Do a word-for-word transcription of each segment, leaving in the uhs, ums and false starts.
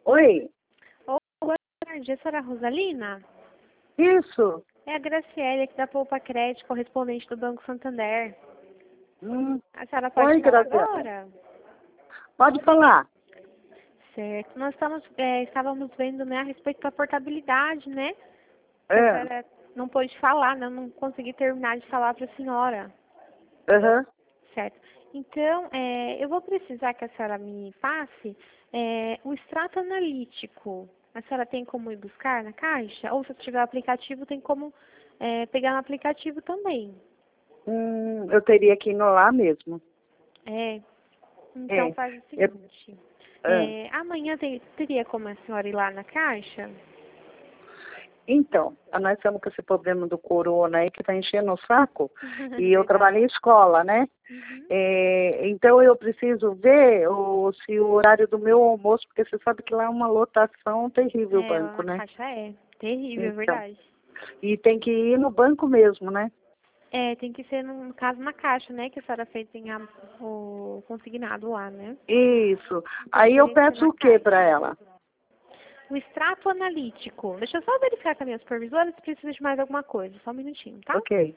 Oi, Oi, boa tarde, a senhora Rosalina? isso. É a Graciele aqui da Poupa Crédito, correspondente do Banco Santander. Hum. A senhora pode Oi, falar Graciela. agora? Pode falar. Certo. Nós estamos, é, estávamos vendo, né, a respeito da portabilidade, né? Que a É. senhora não pôde falar, né? Não consegui terminar de falar para a senhora. Aham. Certo. Então, é, eu vou precisar que a senhora me passe é, o extrato analítico. A senhora tem como ir buscar na caixa? Ou se tiver o aplicativo, tem como é, pegar no aplicativo também. Hum, eu teria que ir no lá mesmo. É. Então É. faz o Eu, seguinte. ah. É, amanhã tem- teria como a senhora ir lá na caixa? Então, nós estamos com esse problema do corona aí que está enchendo o saco. E eu trabalho Verdade. em escola, né? Uhum. É, então eu preciso ver o, se o horário do meu almoço, porque você sabe que lá é uma lotação terrível o É, lá banco, na né? caixa é. Terrível, é Então, verdade. e tem que ir no banco mesmo, né? É, tem que ser, no caso, na caixa, né? Que a senhora fez tem a, o consignado lá, né? Isso. Então Aí eu teria que ser peço na o que para caixa. ela? O extrato analítico. Deixa eu só verificar com a minha supervisora se precisa de mais alguma coisa. Só um minutinho, tá? Ok.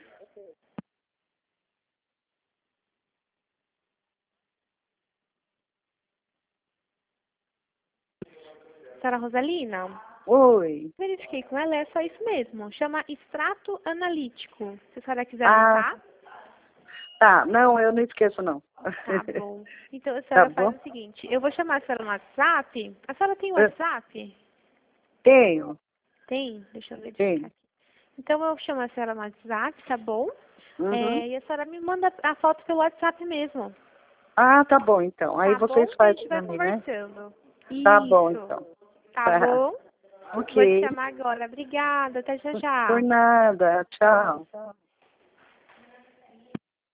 Senhora Rosalina? Oi. Verifiquei com ela, é só isso mesmo. Chama extrato analítico. Se a senhora quiser Ah, anotar, tá. Não, eu não esqueço, não. tá bom. Então a Tá senhora faz bom? o seguinte, eu vou chamar a senhora no WhatsApp. A senhora tem Eu WhatsApp? tenho, Tem? Deixa eu verificar tenho. aqui. Então eu chamo a senhora no WhatsApp, tá bom? Uhum. É, e a senhora me manda a foto pelo WhatsApp mesmo, Ah, tá bom, então. Aí tá vocês bom? E a fazem gente pra vai mim, né? conversando. Tá bom, Isso. então. Tá Tá. bom? Vou te Ok. chamar agora. Obrigada. Até já Por já. nada. Tchau.